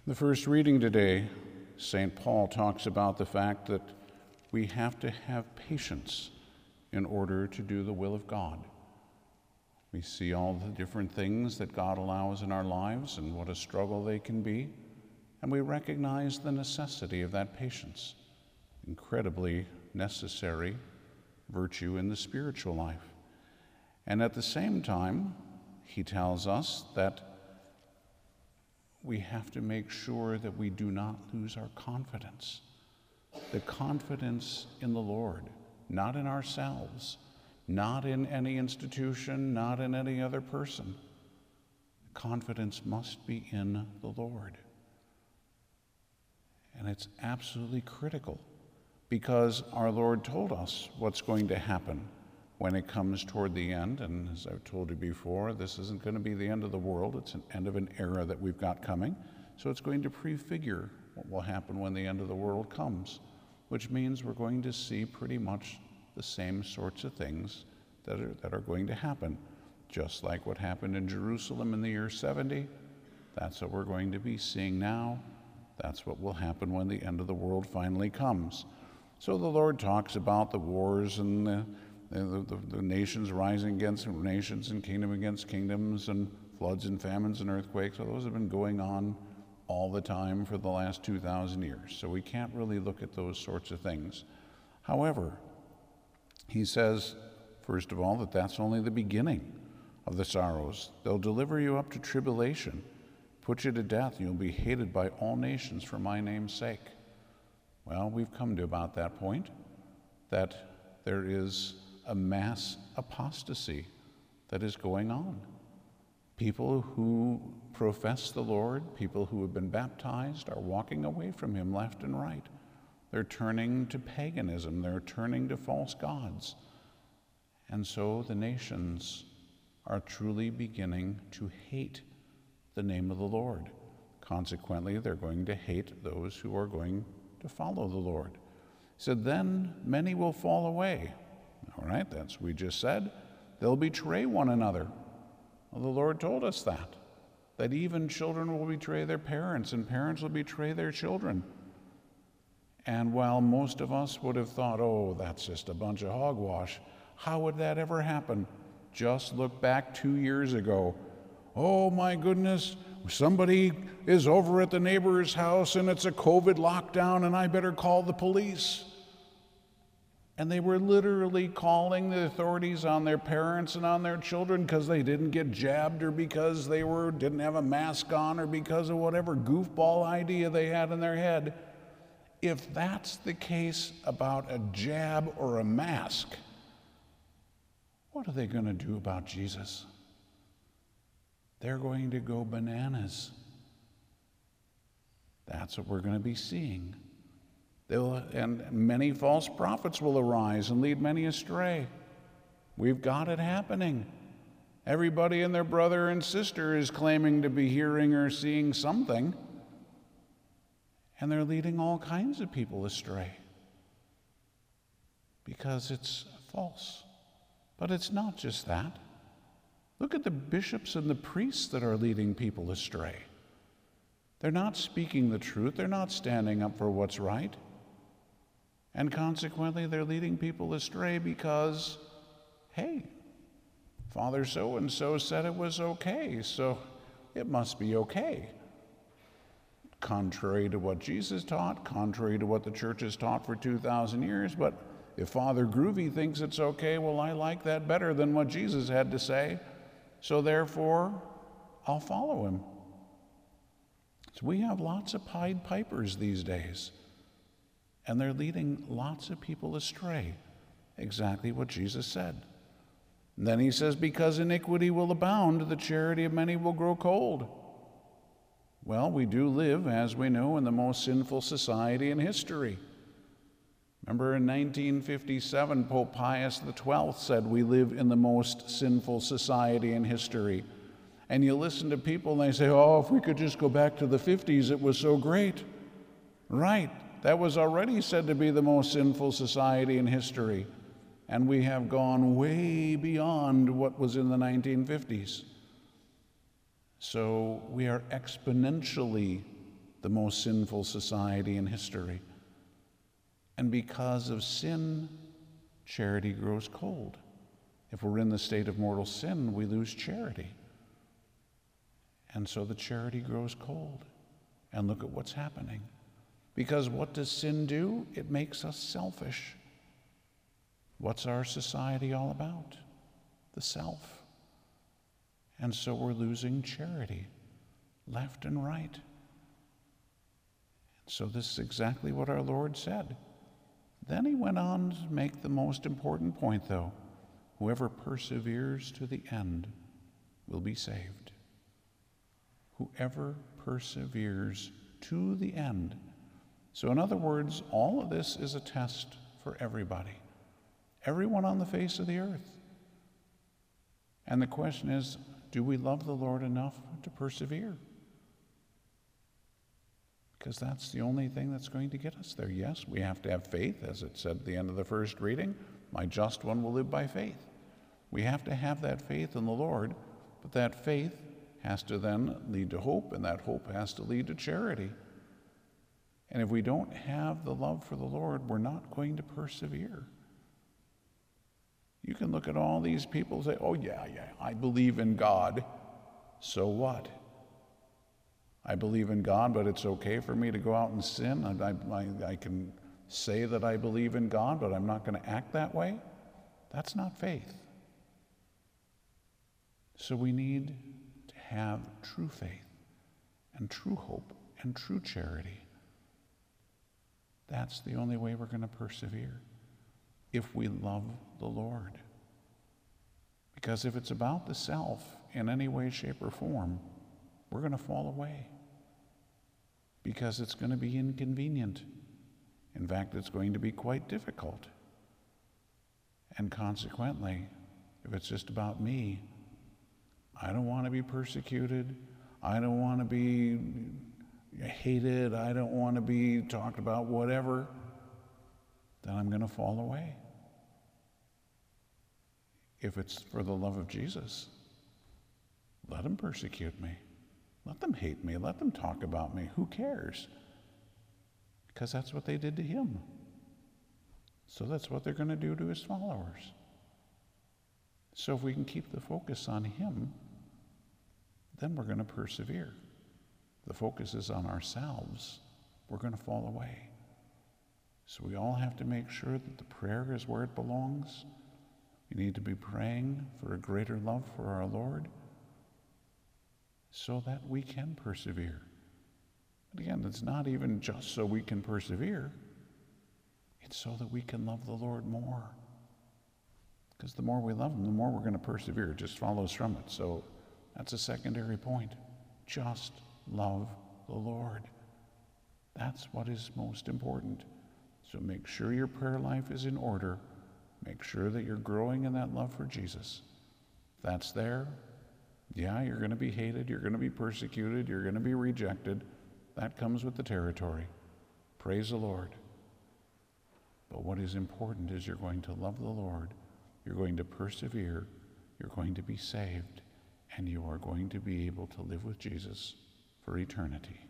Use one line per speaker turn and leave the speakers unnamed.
The first reading today, St. Paul talks about the fact that we have to have patience in order to do the will of God. We see all the different things that God allows in our lives and what a struggle they can be, and we recognize the necessity of that patience, incredibly necessary virtue in the spiritual life. And at the same time, he tells us that we have to make sure that we do not lose our confidence. The confidence in the Lord, not in ourselves, not in any institution, not in any other person. Confidence must be in the Lord. And it's absolutely critical because our Lord told us what's going to happen when it comes toward the end. And as I've told you before, this isn't going to be the end of the world. It's an end of an era that we've got coming. So it's going to prefigure what will happen when the end of the world comes, which means we're going to see pretty much the same sorts of things that are going to happen. Just like what happened in Jerusalem in the year 70, that's what we're going to be seeing now. That's what will happen when the end of the world finally comes. So the Lord talks about the wars and the nations rising against nations and kingdom against kingdoms and floods and famines and earthquakes. So those have been going on all the time for the last 2,000 years. So we can't really look at those sorts of things. However, he says, first of all, that that's only the beginning of the sorrows. They'll deliver you up to tribulation, put you to death, and you'll be hated by all nations for my name's sake. Well, we've come to about that point, that there is a mass apostasy that is going on. People who profess the Lord, people who have been baptized, are walking away from him left and right. They're turning to paganism. They're turning to false gods. And so the nations are truly beginning to hate the name of the Lord. Consequently, they're going to hate those who are going to follow the Lord. He said, then many will fall away. All right, that's what we just said. They'll betray one another. Well, the Lord told us that even children will betray their parents and parents will betray their children. And while most of us would have thought, oh, that's just a bunch of hogwash, how would that ever happen? Just look back 2 years ago. Oh my goodness, somebody is over at the neighbor's house and it's a COVID lockdown and I better call the police. And they were literally calling the authorities on their parents and on their children because they didn't get jabbed or because they didn't have a mask on or because of whatever goofball idea they had in their head. If that's the case about a jab or a mask, what are they going to do about Jesus? They're going to go bananas. That's what we're going to be seeing. And many false prophets will arise and lead many astray. We've got it happening. Everybody and their brother and sister is claiming to be hearing or seeing something, and they're leading all kinds of people astray because it's false. But it's not just that. Look at the bishops and the priests that are leading people astray. They're not speaking the truth. They're not standing up for what's right. And consequently, they're leading people astray because, hey, Father so-and-so said it was okay, so it must be okay. Contrary to what Jesus taught, contrary to what the church has taught for 2,000 years, but if Father Groovy thinks it's okay, well, I like that better than what Jesus had to say, so therefore, I'll follow him. So we have lots of Pied Pipers these days, and they're leading lots of people astray, exactly what Jesus said. And then he says, because iniquity will abound, the charity of many will grow cold. Well, we do live, as we know, in the most sinful society in history. Remember in 1957, Pope Pius XII said we live in the most sinful society in history. And you listen to people and they say, oh, if we could just go back to the 50s, it was so great. Right, that was already said to be the most sinful society in history. And we have gone way beyond what was in the 1950s. So we are exponentially the most sinful society in history. And because of sin, charity grows cold. If we're in the state of mortal sin, we lose charity. And so the charity grows cold. And look at what's happening. Because what does sin do? It makes us selfish. What's our society all about? The self. And so we're losing charity, left and right. And so this is exactly what our Lord said. Then he went on to make the most important point, though. Whoever perseveres to the end will be saved. Whoever perseveres to the end. So in other words, all of this is a test for everybody. Everyone on the face of the earth. And the question is, do we love the Lord enough to persevere? Because that's the only thing that's going to get us there. Yes, we have to have faith, as it said at the end of the first reading. My just one will live by faith. We have to have that faith in the Lord, but that faith has to then lead to hope, and that hope has to lead to charity. And if we don't have the love for the Lord, we're not going to persevere. You can look at all these people and say, oh yeah, I believe in God. So what? I believe in God, but it's okay for me to go out and sin. I can say that I believe in God, but I'm not going to act that way. That's not faith. So we need to have true faith and true hope and true charity. That's the only way we're going to persevere, if we love the Lord. Because if it's about the self in any way, shape, or form, we're going to fall away. Because it's going to be inconvenient. In fact, it's going to be quite difficult. And consequently, if it's just about me, I don't want to be persecuted. I don't want to be hated. I don't want to be talked about, whatever. Then I'm going to fall away. If it's for the love of Jesus, let them persecute me. Let them hate me. Let them talk about me. Who cares? Because that's what they did to him. So that's what they're going to do to his followers. So if we can keep the focus on him, then we're going to persevere. The focus is on ourselves. We're going to fall away. So we all have to make sure that the prayer is where it belongs. We need to be praying for a greater love for our Lord so that we can persevere. But again, it's not even just so we can persevere. It's so that we can love the Lord more. Because the more we love him, the more we're going to persevere. It just follows from it. So that's a secondary point. Just love the Lord. That's what is most important. So make sure your prayer life is in order. Make sure that you're growing in that love for Jesus. If that's there, yeah, you're going to be hated, you're going to be persecuted, you're going to be rejected. That comes with the territory. Praise the Lord. But what is important is you're going to love the Lord, you're going to persevere, you're going to be saved, and you are going to be able to live with Jesus for eternity.